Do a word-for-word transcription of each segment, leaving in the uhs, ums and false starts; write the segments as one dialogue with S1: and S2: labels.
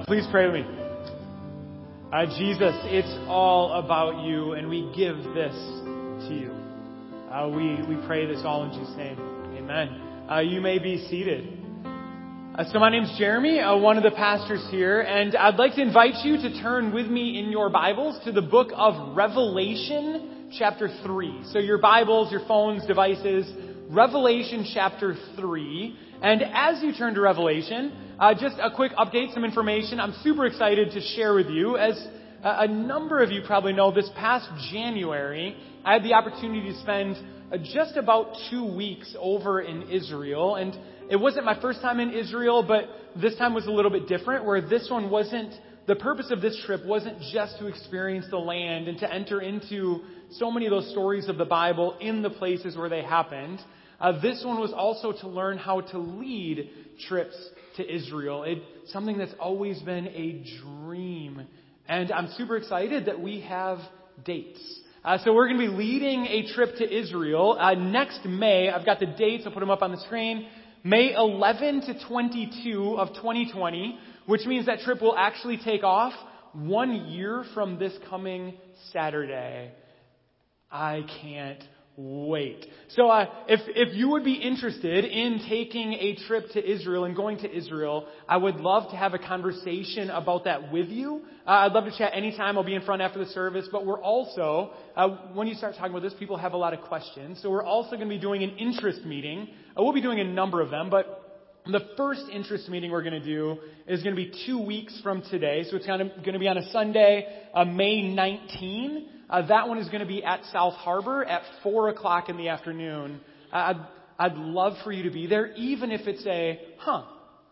S1: Please pray with me. Uh, Jesus, it's all about you, and we give this to you. Uh, we, we pray this all in Jesus' name. Amen. Uh, you may be seated. Uh, so my name's Jeremy, uh, one of the pastors here, and I'd like to invite you to turn with me in your Bibles to the book of Revelation, chapter three. So your Bibles, your phones, devices, Revelation chapter three. And as you turn to Revelation, uh, just a quick update, some information I'm super excited to share with you. As uh, a number of you probably know, this past January, I had the opportunity to spend uh, just about two weeks over in Israel. And it wasn't my first time in Israel, but this time was a little bit different, where this one wasn't, the purpose of this trip wasn't just to experience the land and to enter into so many of those stories of the Bible in the places where they happened. Uh, this one was also to learn how to lead trips to Israel. It's something that's always been a dream. And I'm super excited that we have dates. Uh, so we're going to be leading a trip to Israel uh, next May. I've got the dates. I'll put them up on the screen. May eleventh to twenty-second of twenty twenty, which means that trip will actually take off one year from this coming Saturday. I can't wait. So uh, if if you would be interested in taking a trip to Israel and going to Israel, I would love to have a conversation about that with you. Uh, I'd love to chat anytime. I'll be in front after the service. But we're also, uh, when you start talking about this, people have a lot of questions. So we're also going to be doing an interest meeting. Uh, we'll be doing a number of them, but the first interest meeting we're going to do is going to be two weeks from today. So it's going to be on a Sunday, uh, May nineteenth. Uh, that one is going to be at South Harbor at four o'clock in the afternoon. Uh, I'd, I'd love for you to be there, even if it's a, huh,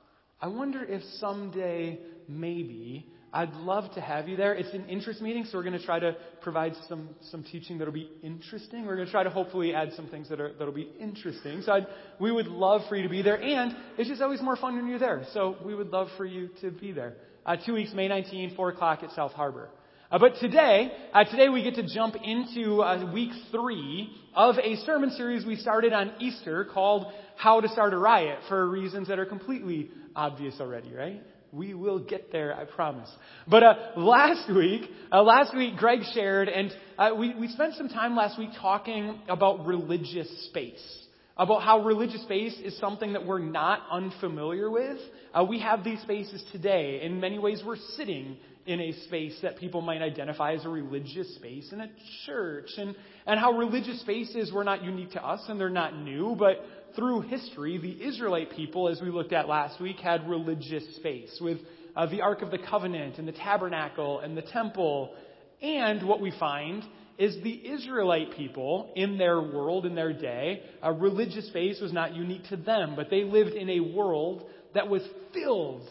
S1: I wonder if someday, maybe, I'd love to have you there. It's an interest meeting, so we're going to try to provide some, some teaching that'll be interesting. We're going to try to hopefully add some things that are, that'll be interesting. So I'd, we would love for you to be there, and it's just always more fun when you're there. So we would love for you to be there. Uh, two weeks, May nineteenth, four o'clock at South Harbor. Uh, but today, uh, today we get to jump into uh, week three of a sermon series we started on Easter called How to Start a Riot, for reasons that are completely obvious already, right? We will get there, I promise. But uh, last week, uh, last week Greg shared, and uh, we, we spent some time last week talking about religious space. About how religious space is something that we're not unfamiliar with. Uh, we have these spaces today. In many ways, we're sitting in a space that people might identify as a religious space in a church. And, and how religious spaces were not unique to us and they're not new, but through history, the Israelite people, as we looked at last week, had religious space with uh, the Ark of the Covenant and the Tabernacle and the Temple. And what we find is the Israelite people in their world, in their day, a religious space was not unique to them, but they lived in a world that was filled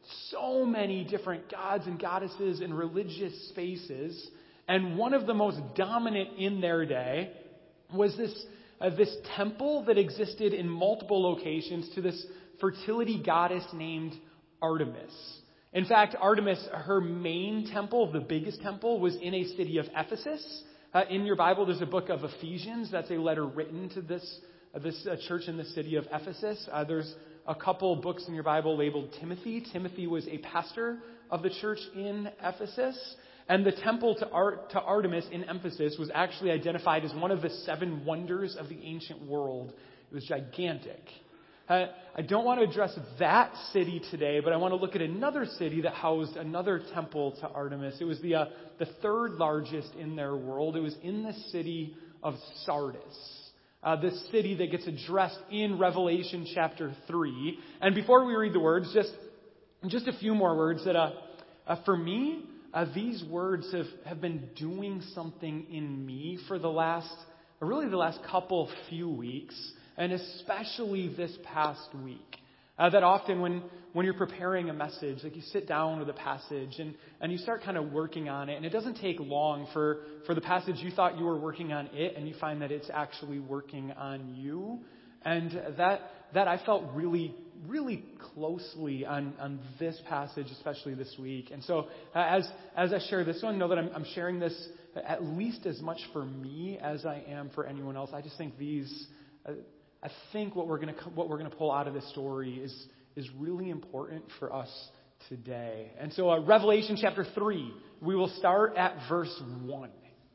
S1: so many different gods and goddesses and religious spaces. And one of the most dominant in their day was this uh, this temple that existed in multiple locations to this fertility goddess named Artemis. In fact, Artemis, her main temple, the biggest temple, was in a city of Ephesus. Uh, in your Bible, there's a book of Ephesians. That's a letter written to this uh, this uh, church in the city of Ephesus. Uh, there's a couple books in your Bible labeled Timothy. Timothy was a pastor of the church in Ephesus. And the temple to, Ar- to Artemis in Ephesus was actually identified as one of the seven wonders of the ancient world. It was gigantic. Uh, I don't want to address that city today, but I want to look at another city that housed another temple to Artemis. It was the uh, the third largest in their world. It was in the city of Sardis. Uh, this city that gets addressed in Revelation chapter three. And before we read the words, just just a few more words that, uh, uh, for me, uh, these words have, have been doing something in me for the last, uh, really the last couple few weeks, and especially this past week. Uh, that often when, when you're preparing a message, like you sit down with a passage and, and you start kind of working on it, and it doesn't take long for, for the passage you thought you were working on it, and you find that it's actually working on you. And that that I felt really, really closely on, on this passage, especially this week. And so uh, as as I share this one, know that I'm, I'm sharing this at least as much for me as I am for anyone else. I just think these... Uh, I think what we're going to what we're going to pull out of this story is is really important for us today. And so uh, Revelation chapter three, we will start at verse one.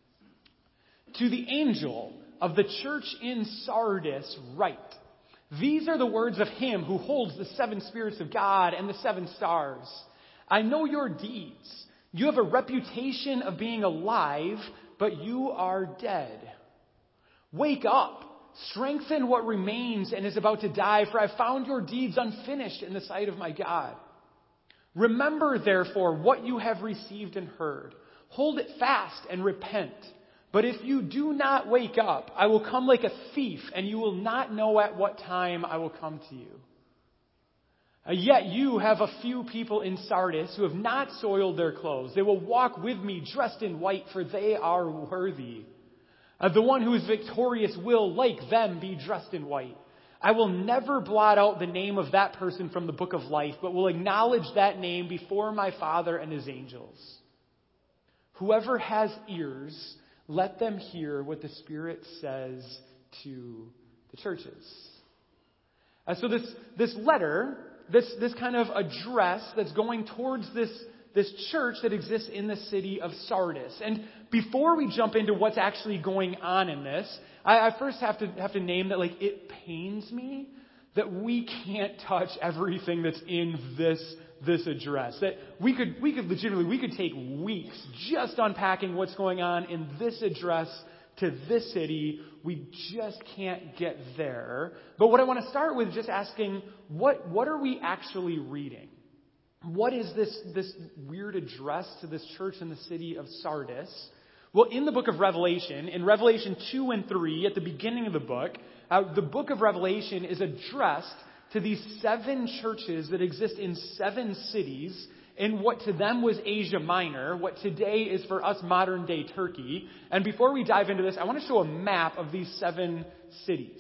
S1: To the angel of the church in Sardis write, these are the words of him who holds the seven spirits of God and the seven stars. I know your deeds. You have a reputation of being alive, but you are dead. Wake up, strengthen what remains and is about to die, for I found your deeds unfinished in the sight of my God. Remember, therefore, what you have received and heard. Hold it fast and repent. But if you do not wake up, I will come like a thief, and you will not know at what time I will come to you. Uh, yet you have a few people in Sardis who have not soiled their clothes. They will walk with me dressed in white, for they are worthy. Uh, the one who is victorious will, like them, be dressed in white. I will never blot out the name of that person from the book of life, but will acknowledge that name before my Father and his angels. Whoever has ears, let them hear what the Spirit says to the churches. Uh, so this, this letter, this, this kind of address that's going towards this, this church that exists in the city of Sardis. And before we jump into what's actually going on in this, I, I first have to have to name that, like, it pains me that we can't touch everything that's in this this address. That we could we could legitimately we could take weeks just unpacking what's going on in this address to this city. We just can't get there. But what I want to start with is just asking, what what are we actually reading? What is this this weird address to this church in the city of Sardis? Well, in the book of Revelation, in Revelation two and three, at the beginning of the book, uh, the book of Revelation is addressed to these seven churches that exist in seven cities in what to them was Asia Minor, what today is for us modern day Turkey. And before we dive into this, I want to show a map of these seven cities.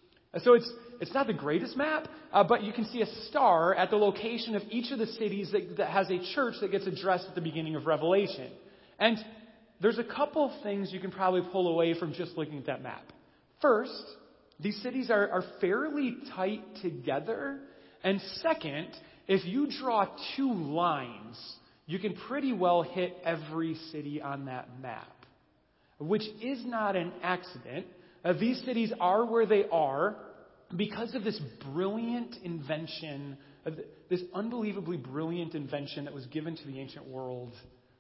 S1: So it's it's not the greatest map, uh, but you can see a star at the location of each of the cities that, that has a church that gets addressed at the beginning of Revelation. And there's a couple things you can probably pull away from just looking at that map. First, these cities are, are fairly tight together. And second, if you draw two lines, you can pretty well hit every city on that map, which is not an accident. Uh, these cities are where they are because of this brilliant invention, uh, this unbelievably brilliant invention that was given to the ancient world,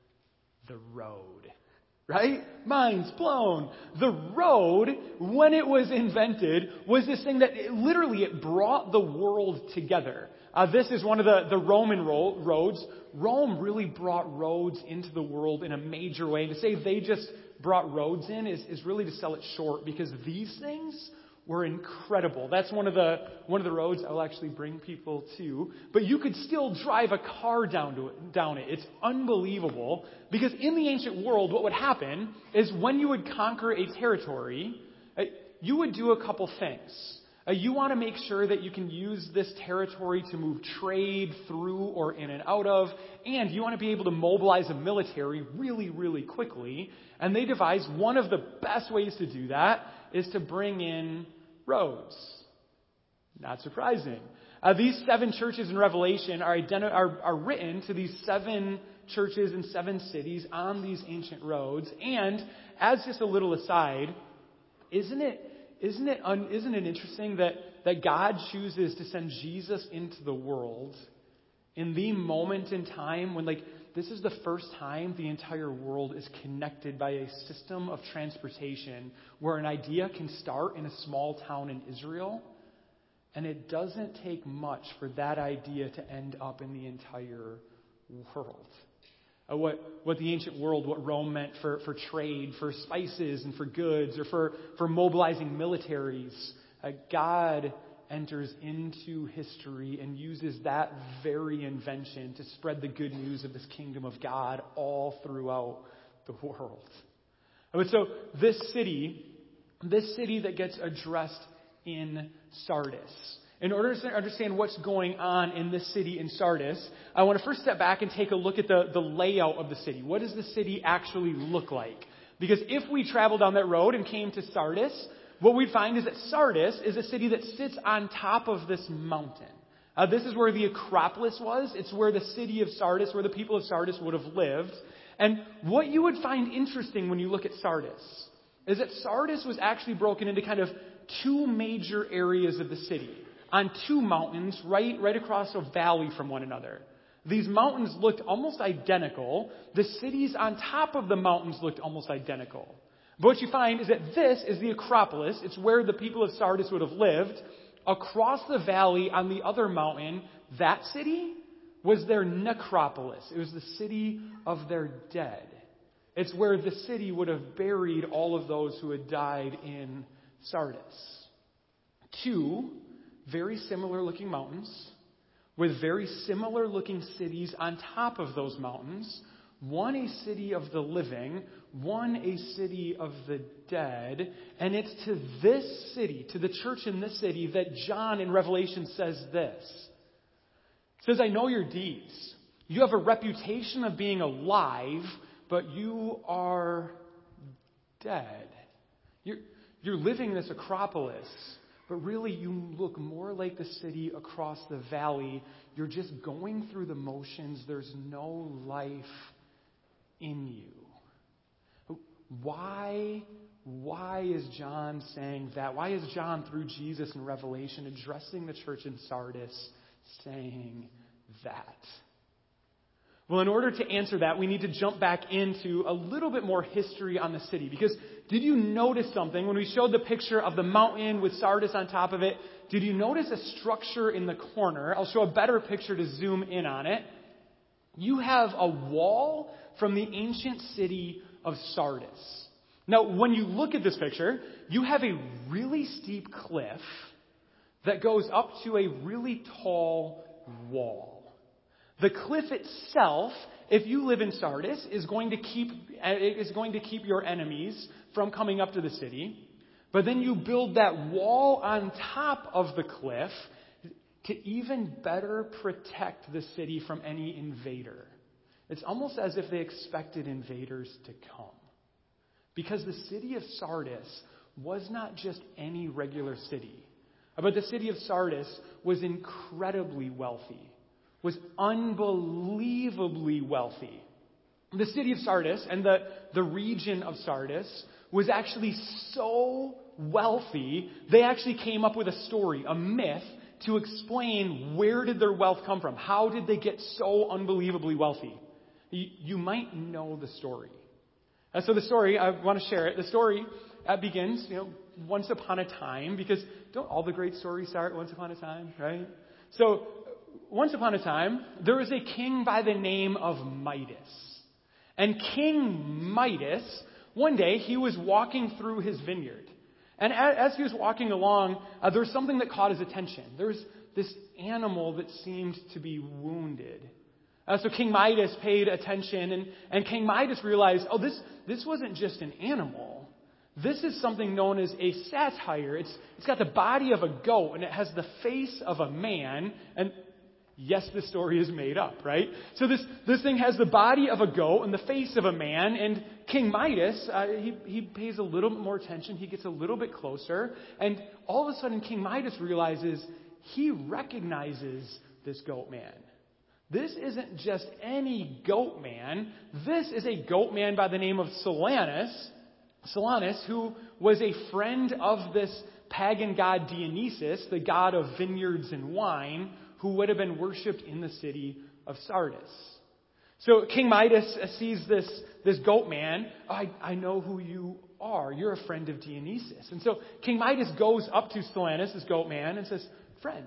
S1: the road. Right? Mind's blown. The road, when it was invented, was this thing that it, literally it brought the world together. Uh, this is one of the, the Roman ro- roads. Rome really brought roads into the world in a major way. And to say they just brought roads in is, is really to sell it short, because these things were incredible. That's one of the one of the roads I'll actually bring people to. But you could still drive a car down to it, down it. It's unbelievable, because in the ancient world, what would happen is when you would conquer a territory, uh, you would do a couple things. Uh, you want to make sure that you can use this territory to move trade through or in and out of, and you want to be able to mobilize a military really, really quickly. And they devised one of the best ways to do that is to bring in roads. Not surprising. Uh, these seven churches in Revelation are, identi- are, are written to these seven churches in seven cities on these ancient roads. And as just a little aside, isn't it isn't it un, isn't it interesting that that God chooses to send Jesus into the world in the moment in time when, like, this is the first time the entire world is connected by a system of transportation where an idea can start in a small town in Israel, and it doesn't take much for that idea to end up in the entire world. Uh, what, what the ancient world, what Rome meant for, for trade, for spices and for goods, or for, for mobilizing militaries, uh, God enters into history and uses that very invention to spread the good news of this kingdom of God all throughout the world. But so this city, this city that gets addressed in Sardis, in order to understand what's going on in this city in Sardis, I want to first step back and take a look at the, the layout of the city. What does the city actually look like? Because if we traveled down that road and came to Sardis, what we'd find is that Sardis is a city that sits on top of this mountain. Uh, this is where the Acropolis was. It's where the city of Sardis, where the people of Sardis would have lived. And what you would find interesting when you look at Sardis is that Sardis was actually broken into kind of two major areas of the city on two mountains right, right across a valley from one another. These mountains looked almost identical. The cities on top of the mountains looked almost identical. But what you find is that this is the Acropolis. It's where the people of Sardis would have lived. Across the valley on the other mountain, that city was their necropolis. It was the city of their dead. It's where the city would have buried all of those who had died in Sardis. Two very similar looking mountains with very similar looking cities on top of those mountains. One a city of the living, one a city of the dead. And it's to this city, to the church in this city, that John in Revelation says this. He says, I know your deeds. You have a reputation of being alive, but you are dead. You're, you're living this Acropolis, but really you look more like the city across the valley. You're just going through the motions. There's no life in you. Why, why is John saying that? Why is John, through Jesus in Revelation, addressing the church in Sardis, saying that? Well, in order to answer that, we need to jump back into a little bit more history on the city. Because did you notice something? When we showed the picture of the mountain with Sardis on top of it, did you notice a structure in the corner? I'll show a better picture to zoom in on it. You have a wall from the ancient city of Sardis. Now, when you look at this picture, you have a really steep cliff that goes up to a really tall wall. The cliff itself, if you live in Sardis, is going to keep is going to keep your enemies from coming up to the city. But then you build that wall on top of the cliff to even better protect the city from any invader. It's almost as if they expected invaders to come. Because the city of Sardis was not just any regular city, but the city of Sardis was incredibly wealthy, was unbelievably wealthy. The city of Sardis and the, the region of Sardis was actually so wealthy, they actually came up with a story, a myth, to explain where did their wealth come from. How did they get so unbelievably wealthy? You, you might know the story. Uh, so the story, I want to share it. The story uh, begins, you know, once upon a time, because don't all the great stories start once upon a time, right? So once upon a time, there was a king by the name of Midas. And King Midas, one day, he was walking through his vineyard. And as he was walking along, uh, there was something that caught his attention. There was this animal that seemed to be wounded. Uh, so King Midas paid attention, and, and King Midas realized, oh, this, this wasn't just an animal. This is something known as a satyr. It's, it's got the body of a goat, and it has the face of a man. And yes, the story is made up, right? So this, this thing has the body of a goat and the face of a man, and King Midas, uh, he, he pays a little bit more attention. He gets a little bit closer, and all of a sudden King Midas realizes he recognizes this goat man. This isn't just any goat man. This is a goat man by the name of Silanus, Silanus, who was a friend of this pagan god Dionysus, the god of vineyards and wine, who would have been worshipped in the city of Sardis. So King Midas sees this, this goat man. Oh, I, I know who you are. You're a friend of Dionysus. And so King Midas goes up to Silanus, this goat man, and says, friend,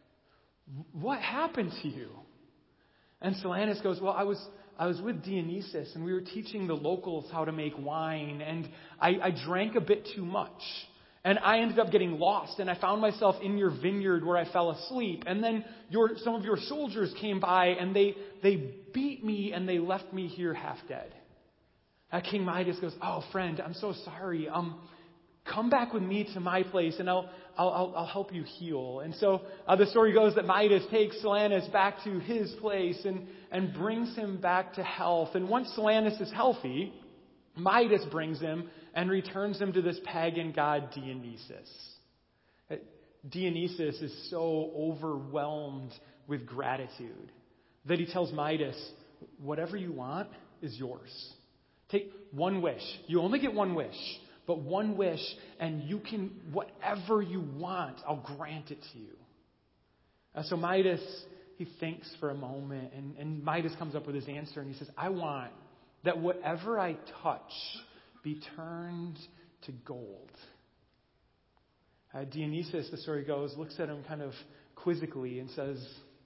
S1: what happened to you? And Silanus goes, well, I was I was with Dionysus, and we were teaching the locals how to make wine, and I, I drank a bit too much. And I ended up getting lost, and I found myself in your vineyard where I fell asleep. And then your, some of your soldiers came by, and they, they beat me, and they left me here half dead. Uh, King Midas goes, oh, friend, I'm so sorry. Um, come back with me to my place, and I'll I'll, I'll, I'll help you heal. And so uh, the story goes that Midas takes Silanus back to his place and, and brings him back to health. And once Silanus is healthy, Midas brings him and returns him to this pagan god Dionysus. Dionysus is so overwhelmed with gratitude that he tells Midas, whatever you want is yours. Take one wish. You only get one wish, but one wish, and you can, whatever you want, I'll grant it to you. Uh, so Midas, he thinks for a moment, and, and Midas comes up with his answer, and he says, I want that whatever I touch be turned to gold. Uh, Dionysus, the story goes, looks at him kind of quizzically and says,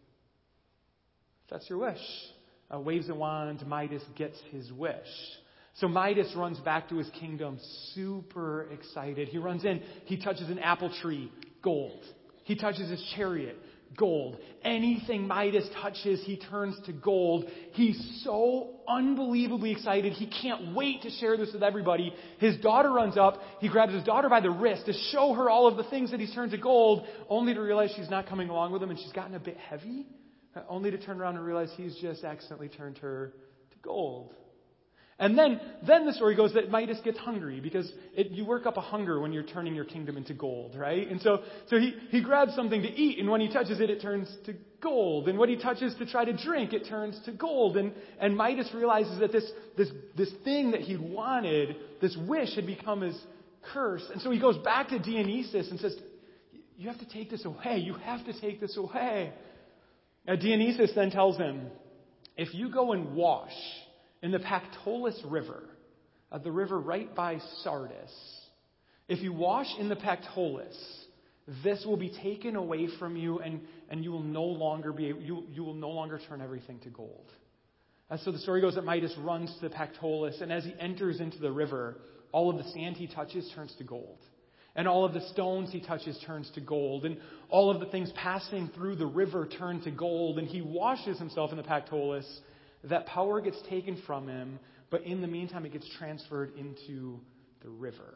S1: if that's your wish. Uh, waves a wand, Midas gets his wish. So Midas runs back to his kingdom super excited. He runs in, he touches an apple tree, gold. He touches his chariot, gold. Anything Midas touches, he turns to gold. He's so unbelievably excited. He can't wait to share this with everybody. His daughter runs up. He grabs his daughter by the wrist to show her all of the things that he's turned to gold, only to realize she's not coming along with him and she's gotten a bit heavy, only to turn around and realize he's just accidentally turned her to gold. And then, then the story goes that Midas gets hungry because it, you work up a hunger when you're turning your kingdom into gold, right? And so, so he, he grabs something to eat, and when he touches it, it turns to gold. And what he touches to try to drink, it turns to gold. And, and Midas realizes that this, this, this thing that he wanted, this wish, had become his curse. And so he goes back to Dionysus and says, you have to take this away. You have to take this away. Now, Dionysus then tells him, if you go and wash in the Pactolus River, uh, the river right by Sardis, if you wash in the Pactolus, this will be taken away from you, and, and you will no longer be you you will no longer turn everything to gold. Uh, so the story goes that Midas runs to the Pactolus, and as he enters into the river, all of the sand he touches turns to gold. And all of the stones he touches turns to gold. And all of the things passing through the river turn to gold. And he washes himself in the Pactolus. That power gets taken from him, but in the meantime it gets transferred into the river.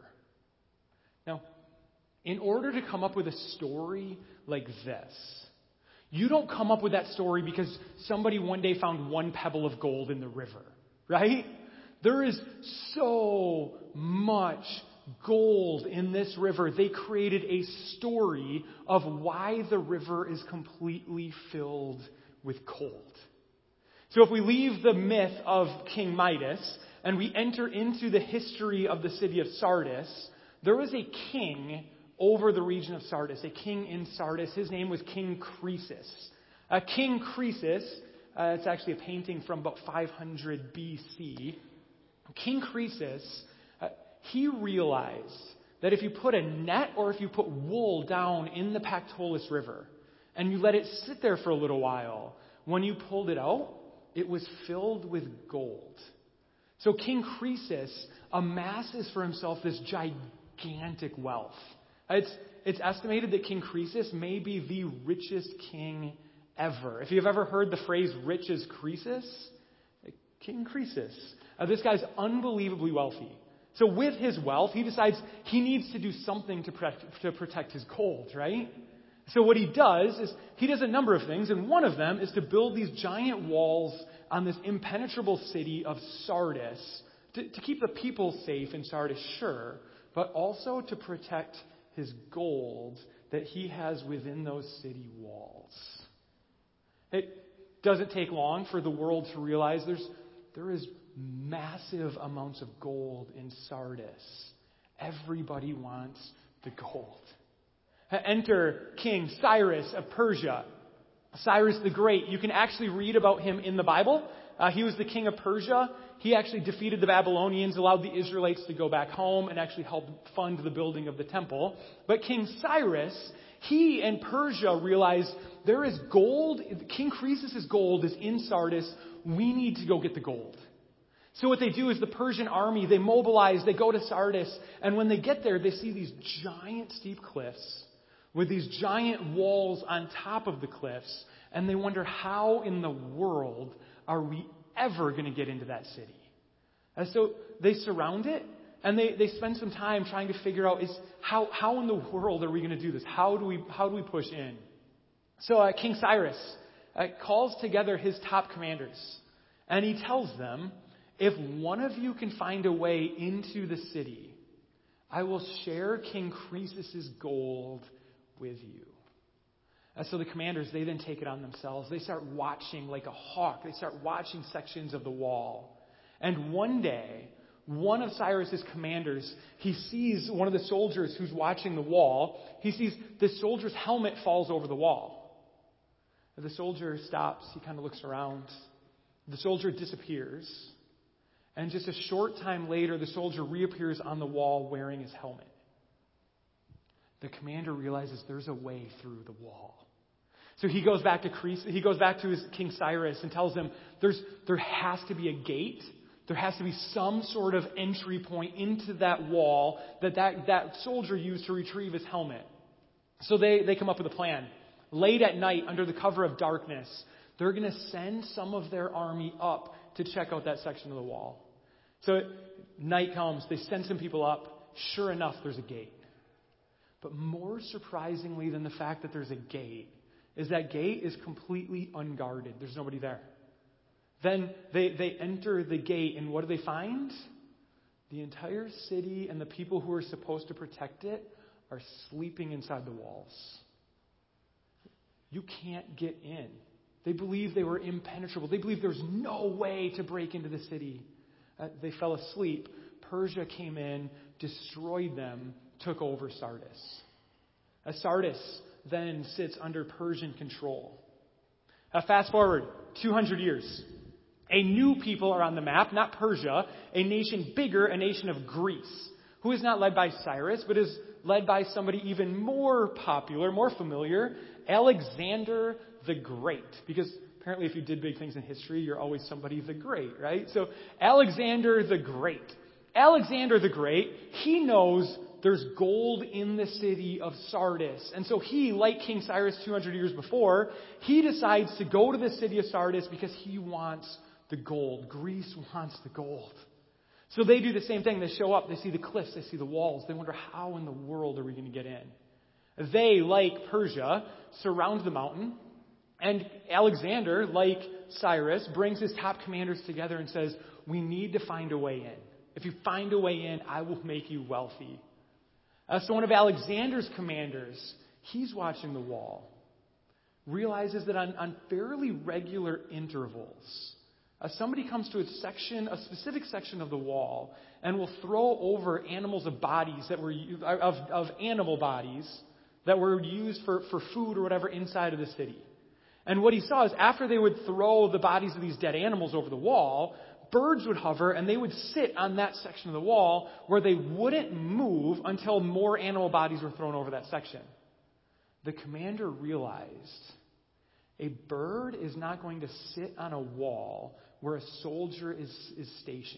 S1: Now, in order to come up with a story like this, you don't come up with that story because somebody one day found one pebble of gold in the river, right? There is so much gold in this river. They created a story of why the river is completely filled with gold. So if we leave the myth of King Midas and we enter into the history of the city of Sardis, there was a king over the region of Sardis, a king in Sardis. His name was King Croesus. Uh, king Croesus, uh, it's actually a painting from about five hundred B C. King Croesus, uh, he realized that if you put a net or if you put wool down in the Pactolus River and you let it sit there for a little while, when you pulled it out, it was filled with gold. So King Croesus amasses for himself this gigantic wealth. It's, it's estimated that King Croesus may be the richest king ever. If you've ever heard the phrase rich as Croesus, King Croesus. Uh, this guy's unbelievably wealthy. So with his wealth, he decides he needs to do something to protect, to protect his gold, right? So what he does is he does a number of things, and one of them is to build these giant walls on this impenetrable city of Sardis to, to keep the people safe in Sardis, sure, but also to protect his gold that he has within those city walls. It doesn't take long for the world to realize there's there is massive amounts of gold in Sardis. Everybody wants the gold. Enter King Cyrus of Persia. Cyrus the Great. You can actually read about him in the Bible. Uh, he was the king of Persia. He actually defeated the Babylonians, allowed the Israelites to go back home, and actually helped fund the building of the temple. But King Cyrus, he and Persia realized there is gold. King Croesus' gold is in Sardis. We need to go get the gold. So what they do is the Persian army, they mobilize, they go to Sardis, and when they get there, they see these giant steep cliffs with these giant walls on top of the cliffs, and they wonder, how in the world are we ever going to get into that city? And so they surround it, and they, they spend some time trying to figure out, is how how in the world are we going to do this? How do we how do we push in? So uh, King Cyrus uh, calls together his top commanders, and he tells them, if one of you can find a way into the city, I will share King Croesus' gold with you. Uh, so the commanders, they then take it on themselves. They start watching like a hawk. They start watching sections of the wall. And one day, one of Cyrus's commanders, he sees one of the soldiers who's watching the wall. He sees the soldier's helmet falls over the wall. The soldier stops. He kind of looks around. The soldier disappears. And just a short time later, the soldier reappears on the wall wearing his helmet. The commander realizes there's a way through the wall. So he goes back to Croesus, he goes back to his King Cyrus and tells him there's there has to be a gate. There has to be some sort of entry point into that wall that that, that soldier used to retrieve his helmet. So they, they come up with a plan. Late at night, under the cover of darkness, they're going to send some of their army up to check out that section of the wall. So night comes, they send some people up. Sure enough, there's a gate. But more surprisingly than the fact that there's a gate is that gate is completely unguarded. There's nobody there. Then they, they enter the gate, and what do they find? The entire city and the people who are supposed to protect it are sleeping inside the walls. You can't get in. They believed they were impenetrable. They believed there was no way to break into the city. Uh, they fell asleep. Persia came in, destroyed them, took over Sardis. Uh, Sardis then sits under Persian control. Uh, fast forward two hundred years. A new people are on the map, not Persia, a nation bigger, a nation of Greece, who is not led by Cyrus, but is led by somebody even more popular, more familiar, Alexander the Great. Because apparently if you did big things in history, you're always somebody the Great, right? So Alexander the Great. Alexander the Great, he knows there's gold in the city of Sardis. And so he, like King Cyrus two hundred years before, he decides to go to the city of Sardis because he wants the gold. Greece wants the gold. So they do the same thing. They show up. They see the cliffs. They see the walls. They wonder, how in the world are we going to get in? They, like Persia, surround the mountain. And Alexander, like Cyrus, brings his top commanders together and says, we need to find a way in. If you find a way in, I will make you wealthy. Uh, so one of Alexander's commanders, he's watching the wall, realizes that on, on fairly regular intervals, uh, somebody comes to a section, a specific section of the wall, and will throw over animals of bodies that were of, of animal bodies that were used for, for food or whatever inside of the city. And what he saw is after they would throw the bodies of these dead animals over the wall, birds would hover and they would sit on that section of the wall where they wouldn't move until more animal bodies were thrown over that section. The commander realized a bird is not going to sit on a wall where a soldier is, is stationed.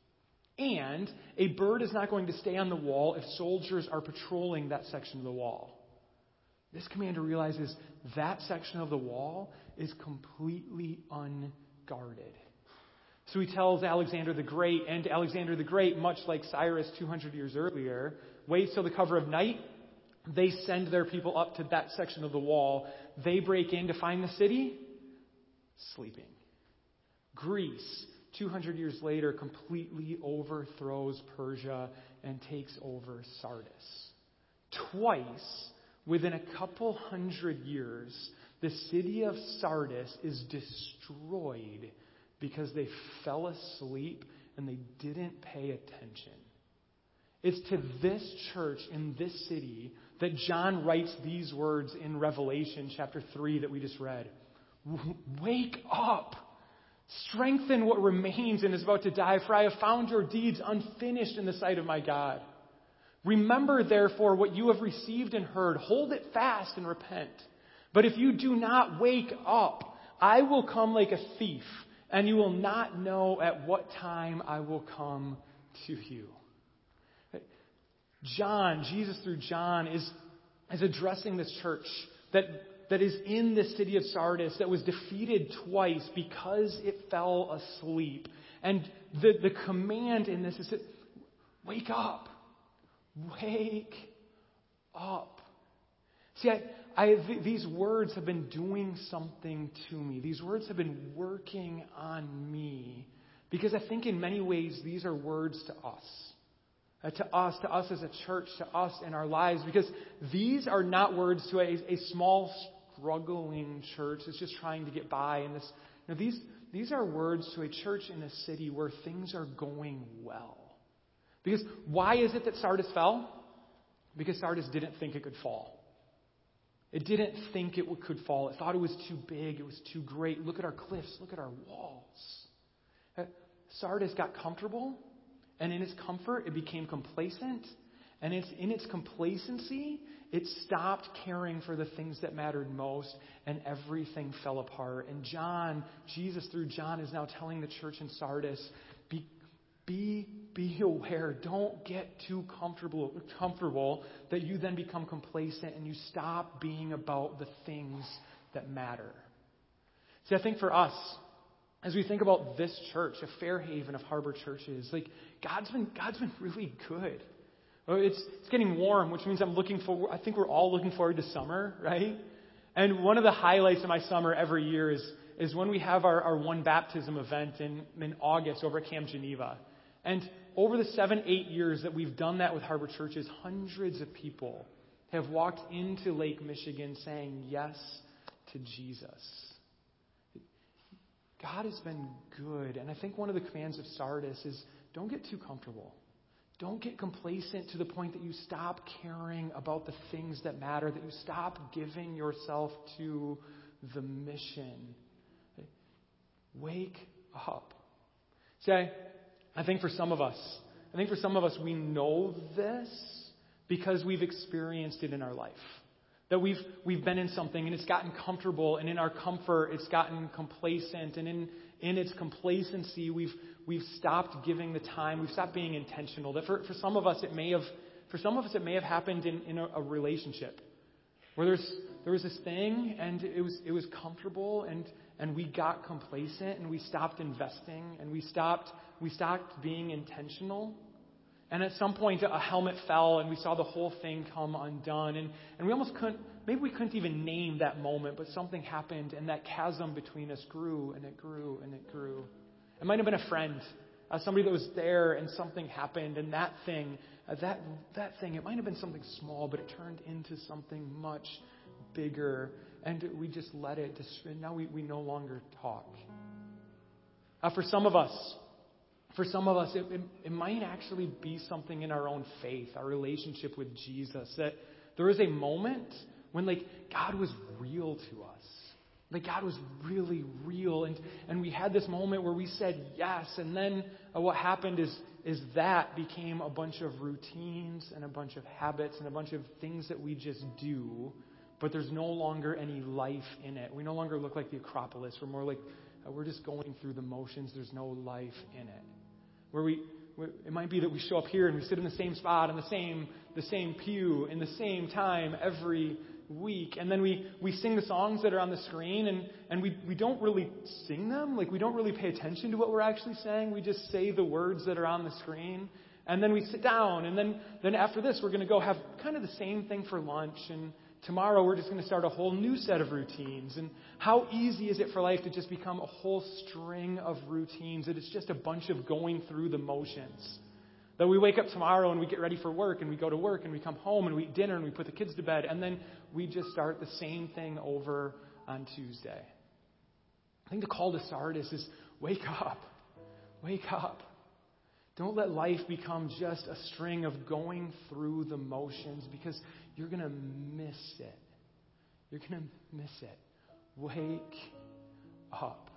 S1: And a bird is not going to stay on the wall if soldiers are patrolling that section of the wall. This commander realizes that section of the wall is completely unguarded. So he tells Alexander the Great, and Alexander the Great, much like Cyrus two hundred years earlier, waits till the cover of night. They send their people up to that section of the wall. They break in to find the city sleeping. Greece, two hundred years later, completely overthrows Persia and takes over Sardis. Twice, within a couple hundred years, the city of Sardis is destroyed because they fell asleep and they didn't pay attention. It's to this church in this city that John writes these words in Revelation chapter three that we just read. Wake up! Strengthen what remains and is about to die, for I have found your deeds unfinished in the sight of my God. Remember, therefore, what you have received and heard. Hold it fast and repent. But if you do not wake up, I will come like a thief, and you will not know at what time I will come to you. John, Jesus through John, is, is addressing this church that, that is in the city of Sardis that was defeated twice because it fell asleep. And the, the command in this is to wake up. Wake up. See, I, I, th- these words have been doing something to me. These words have been working on me because I think in many ways these are words to us. Uh, to us, to us as a church, to us in our lives, because these are not words to a, a small, struggling church that's just trying to get by. And this, you know, these these are words to a church in a city where things are going well. Because why is it that Sardis fell? Because Sardis didn't think it could fall. It didn't think it could fall. It thought it was too big. It was too great. Look at our cliffs. Look at our walls. Uh, Sardis got comfortable. And in its comfort, it became complacent. And it's in its complacency, it stopped caring for the things that mattered most, and everything fell apart. And John, Jesus through John, is now telling the church in Sardis, be, be, be aware. Don't get too comfortable, comfortable that you then become complacent and you stop being about the things that matter. See, I think for us, as we think about this church, a Fairhaven of Harbor churches, like God's been God's been really good. It's it's getting warm, which means I'm looking forward. I think we're all looking forward to summer, right? And one of the highlights of my summer every year is is when we have our, our one baptism event in, in August over at Camp Geneva. And over the seven, eight years that we've done that with Harbor churches, hundreds of people have walked into Lake Michigan saying yes to Jesus. God has been good. And I think one of the commands of Sardis is don't get too comfortable. Don't get complacent to the point that you stop caring about the things that matter, that you stop giving yourself to the mission. Wake up. See, I, I think for some of us, I think for some of us, we know this because we've experienced it in our life. That we've we've been in something and it's gotten comfortable, and in our comfort it's gotten complacent, and in, in its complacency we've we've stopped giving the time, we've stopped being intentional. That for, for some of us it may have for some of us it may have happened in, in a, a relationship where there's there was this thing and it was it was comfortable and, and we got complacent and we stopped investing and we stopped we stopped being intentional. And at some point, a helmet fell, and we saw the whole thing come undone. And, and we almost couldn't, maybe we couldn't even name that moment, but something happened, and that chasm between us grew, and it grew, and it grew. It might have been a friend, uh, somebody that was there, and something happened, and that thing, uh, that that thing, it might have been something small, but it turned into something much bigger, and we just let it, and now we, we no longer talk. Uh, for some of us, For some of us, it, it, it might actually be something in our own faith, our relationship with Jesus, that there was a moment when, like, God was real to us. Like, God was really real, and, and we had this moment where we said yes, and then uh, what happened is, is that became a bunch of routines and a bunch of habits and a bunch of things that we just do, but there's no longer any life in it. We no longer look like the Acropolis. We're more like, uh, we're just going through the motions. There's no life in it. Where we, it might be that we show up here and we sit in the same spot in the same, the same pew in the same time every week, and then we, we sing the songs that are on the screen, and, and we, we don't really sing them. Like, we don't really pay attention to what we're actually saying. We just say the words that are on the screen, and then we sit down, and then, then after this we're going to go have kind of the same thing for lunch, and tomorrow we're just going to start a whole new set of routines. And how easy is it for life to just become a whole string of routines that it's just a bunch of going through the motions? That we wake up tomorrow and we get ready for work and we go to work and we come home and we eat dinner and we put the kids to bed, and then we just start the same thing over on Tuesday. I think the call to Sardis is wake up. Wake up. Don't let life become just a string of going through the motions, because you're going to miss it. You're going to miss it. Wake up.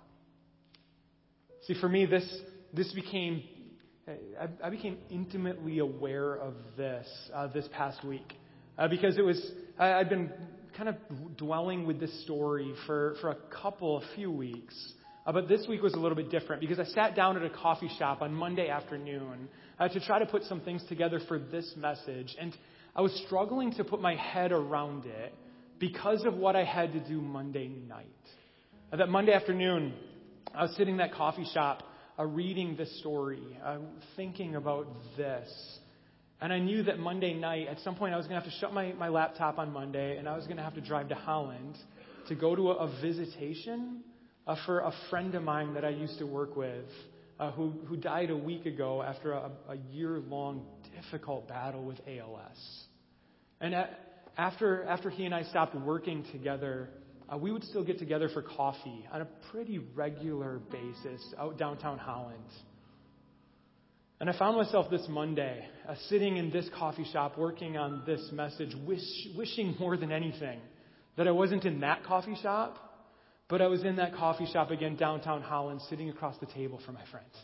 S1: See, for me, this this became, I, I became intimately aware of this uh, this past week. Uh, because it was, I, I'd been kind of dwelling with this story for, for a couple, a few weeks. Uh, but this week was a little bit different, because I sat down at a coffee shop on Monday afternoon uh, to try to put some things together for this message. And I was struggling to put my head around it because of what I had to do Monday night. Uh, that Monday afternoon, I was sitting in that coffee shop uh, reading this story, uh, thinking about this. And I knew that Monday night, at some point, I was going to have to shut my, my laptop on Monday, and I was going to have to drive to Holland to go to a, a visitation Uh, for a friend of mine that I used to work with, uh, who who died a week ago after a, a year-long difficult battle with A L S. And at, after after he and I stopped working together, uh, we would still get together for coffee on a pretty regular basis out downtown Holland. And I found myself this Monday uh, sitting in this coffee shop working on this message, wish, wishing more than anything that I wasn't in that coffee shop, but I was in that coffee shop again downtown Holland sitting across the table from my friends.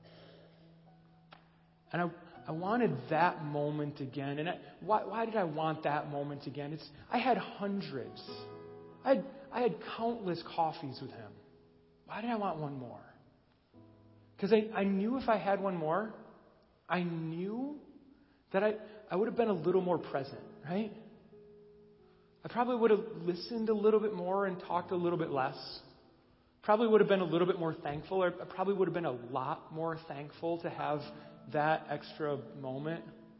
S1: And I, I wanted that moment again. And I, why, why did I want that moment again? It's I had hundreds. I had, I had countless coffees with him. Why did I want one more? Because I, I knew if I had one more, I knew that I, I would have been a little more present, right? I probably would have listened a little bit more and talked a little bit less. Probably would have been a little bit more thankful, or I probably would have been a lot more thankful to have that extra moment.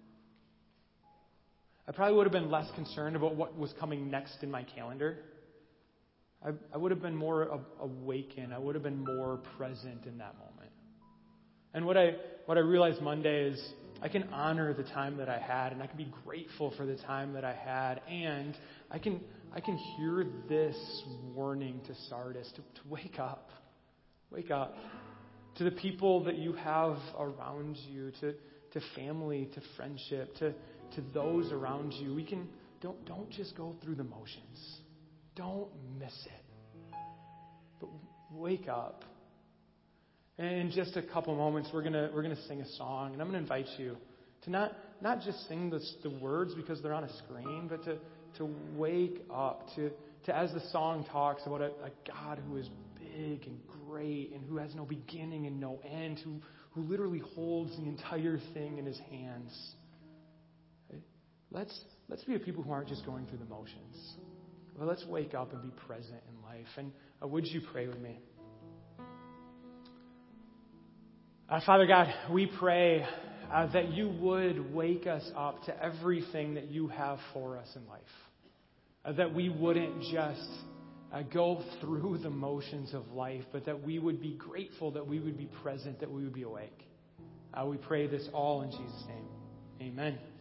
S1: I probably would have been less concerned about what was coming next in my calendar. I, I would have been more awakened. I would have been more present in that moment. And what I what I realized Monday is I can honor the time that I had, and I can be grateful for the time that I had, and I can I can hear this warning to Sardis to, to wake up. Wake up. To the people that you have around you, to, to family, to friendship, to, to those around you. We can don't don't just go through the motions. Don't miss it. But wake up. And in just a couple moments, we're gonna we're gonna sing a song, and I'm gonna invite you to not not just sing the the words because they're on a screen, but to to wake up to to as the song talks about a, a God who is big and great and who has no beginning and no end, who who literally holds the entire thing in His hands. Okay? Let's let's be a people who aren't just going through the motions. Well, let's wake up and be present in life. And uh, would you pray with me? Uh, Father God, we pray uh, that you would wake us up to everything that you have for us in life. Uh, that we wouldn't just uh, go through the motions of life, but that we would be grateful, that we would be present, that we would be awake. Uh, we pray this all in Jesus' name. Amen.